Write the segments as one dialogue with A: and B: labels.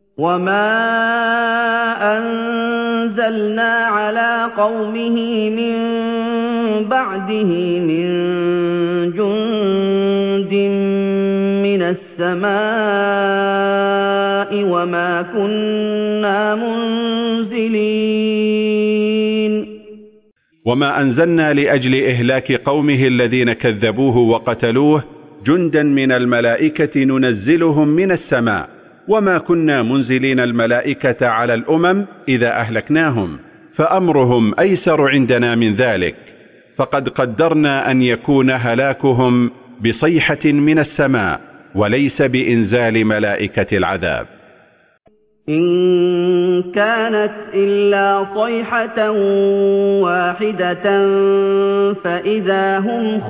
A: وَمَا أَنزَلْنَا عَلَىٰ قَوْمِهِ مِن بَعْدِهِ مِن جُندٍ مِّنَ السَّمَاءِ وَمَا كُنَّا مُنزِلِينَ
B: وما أنزلنا لأجل إهلاك قومه الذين كذبوه وقتلوه جندا من الملائكة ننزلهم من السماء، وما كنا منزلين الملائكة على الأمم إذا أهلكناهم، فأمرهم أيسر عندنا من ذلك، فقد قدرنا أن يكون هلاكهم بصيحة من السماء وليس بإنزال ملائكة العذاب.
A: إن كانت إلا صيحة واحدة فإذا هم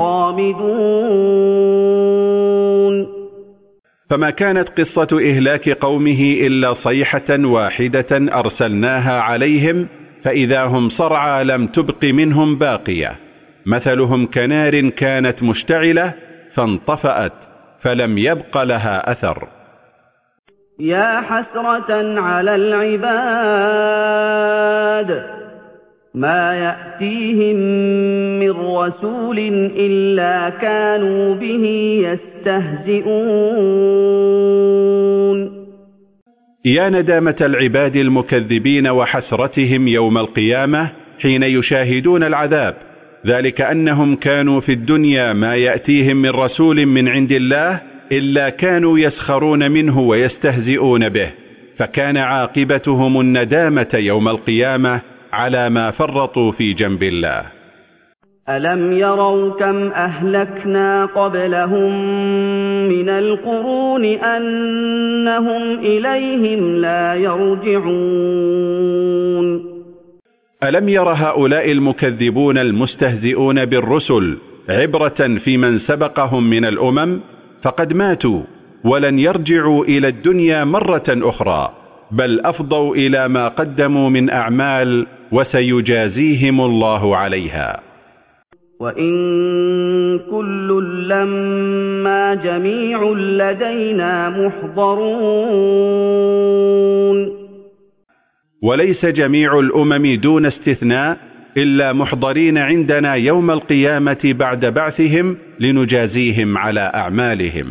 A: خامدون.
B: فما كانت قصة إهلاك قومه إلا صيحة واحدة أرسلناها عليهم فإذا هم صرعى لم تبق منهم باقية، مثلهم كنار كانت مشتعلة فانطفأت فلم يبق لها أثر.
A: يا حسرة على العباد ما يأتيهم من رسول إلا كانوا به يستهزئون.
B: يا ندامة العباد المكذبين وحسرتهم يوم القيامة حين يشاهدون العذاب، ذلك أنهم كانوا في الدنيا ما يأتيهم من رسول من عند الله إلا كانوا يسخرون منه ويستهزئون به، فكان عاقبتهم الندامة يوم القيامة على ما فرطوا في جنب الله.
A: ألم يروا كم أهلكنا قبلهم من القرون أنهم إليهم لا يرجعون.
B: ألم ير هؤلاء المكذبون المستهزئون بالرسل عبرة في من سبقهم من الأمم؟ فقد ماتوا ولن يرجعوا إلى الدنيا مرة أخرى، بل أفضوا إلى ما قدموا من أعمال وسيجازيهم الله عليها.
A: وإن كل لما جميع لدينا محضرون.
B: وليس جميع الأمم دون استثناء إلا محضرين عندنا يوم القيامة بعد بعثهم لنجازيهم على أعمالهم.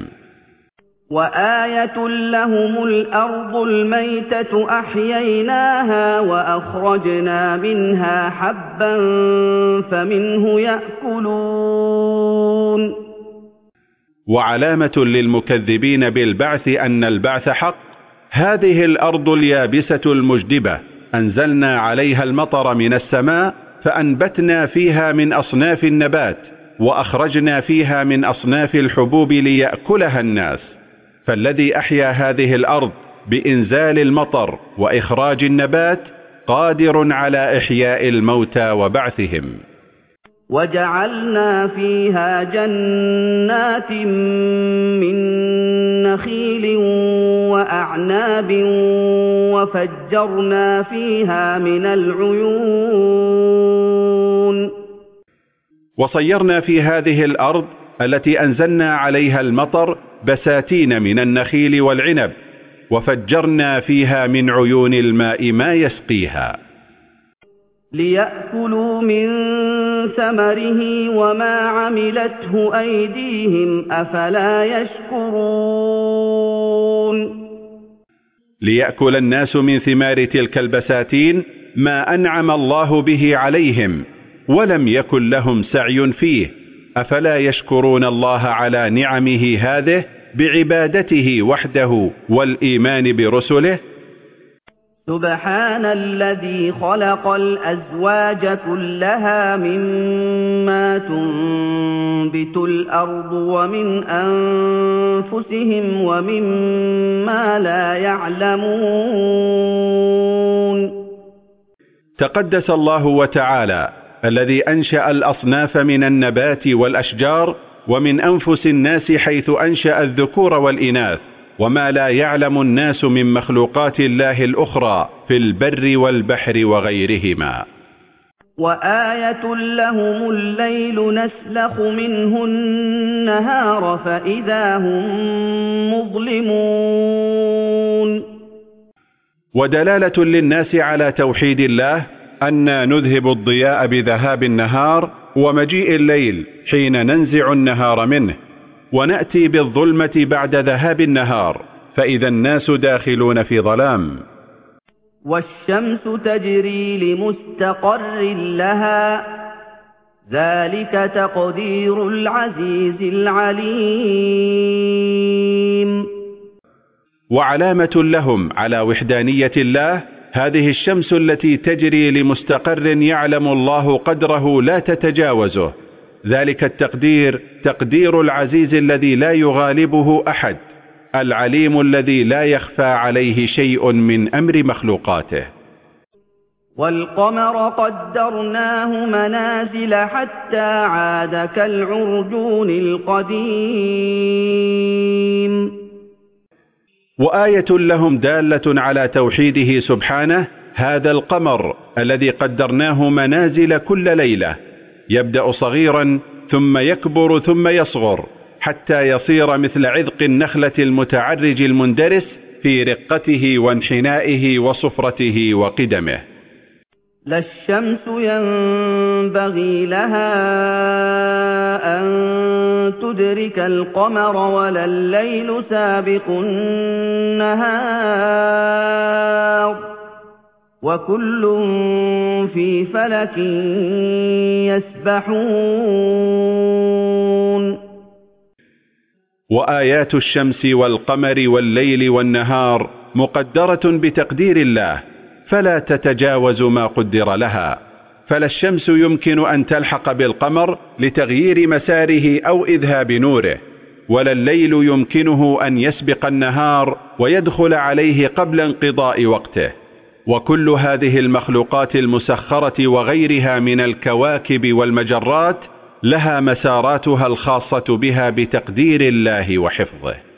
A: وآية لهم الأرض الميتة أحييناها وأخرجنا منها حبا فمنه يأكلون.
B: وعلامة للمكذبين بالبعث أن البعث حق هذه الأرض اليابسة المجدبة أنزلنا عليها المطر من السماء فأنبتنا فيها من أصناف النبات وأخرجنا فيها من أصناف الحبوب ليأكلها الناس، فالذي أحيا هذه الأرض بإنزال المطر وإخراج النبات قادر على إحياء الموتى وبعثهم.
A: وجعلنا فيها جنات من نخيل وأعناب وفجرنا فيها من العيون.
B: وصيرنا في هذه الأرض التي أنزلنا عليها المطر بساتين من النخيل والعنب، وفجرنا فيها من عيون الماء ما يسقيها.
A: ليأكلوا من ثمره وما عملته أيديهم أفلا يشكرون.
B: ليأكل الناس من ثمار تلك البساتين ما أنعم الله به عليهم ولم يكن لهم سعي فيه، أفلا يشكرون الله على نعمه هذه بعبادته وحده والإيمان برسله؟
A: سبحان الذي خلق الأزواج كلها مما تنبت الأرض ومن أنفسهم ومما لا يعلمون.
B: تقدس الله وتعالى الذي أنشأ الأصناف من النبات والأشجار ومن أنفس الناس حيث أنشأ الذكور والإناث وما لا يعلم الناس من مخلوقات الله الأخرى في البر والبحر وغيرهما.
A: وآية لهم الليل نسلخ منه النهار فإذا هم مظلمون.
B: ودلالة للناس على توحيد الله أن نذهب الضياء بذهاب النهار ومجيء الليل حين ننزع النهار منه، ونأتي بالظلمة بعد ذهاب النهار، فإذا الناس داخلون في ظلام.
A: والشمس تجري لمستقر لها ذلك تقدير العزيز العليم.
B: وعلامة لهم على وحدانية الله هذه الشمس التي تجري لمستقر يعلم الله قدره لا تتجاوزه، ذلك التقدير تقدير العزيز الذي لا يغالبه أحد، العليم الذي لا يخفى عليه شيء من أمر مخلوقاته.
A: والقمر قدرناه منازل حتى عاد كالعرجون القديم.
B: وآية لهم دالة على توحيده سبحانه هذا القمر الذي قدرناه منازل كل ليلة، يبدأ صغيرا ثم يكبر ثم يصغر حتى يصير مثل عذق النخلة المتعرج المندرس في رقته وانحنائه وصفرته وقدمه.
A: لا الشمس ينبغي لها أن تدرك القمر ولا الليل سابق النهار وكل في فلك يسبحون.
B: وآيات الشمس والقمر والليل والنهار مقدرة بتقدير الله فلا تتجاوز ما قدر لها، فلا الشمس يمكن أن تلحق بالقمر لتغيير مساره أو إذهاب نوره، ولا الليل يمكنه أن يسبق النهار ويدخل عليه قبل انقضاء وقته. وكل هذه المخلوقات المسخرة وغيرها من الكواكب والمجرات لها مساراتها الخاصة بها بتقدير الله وحفظه.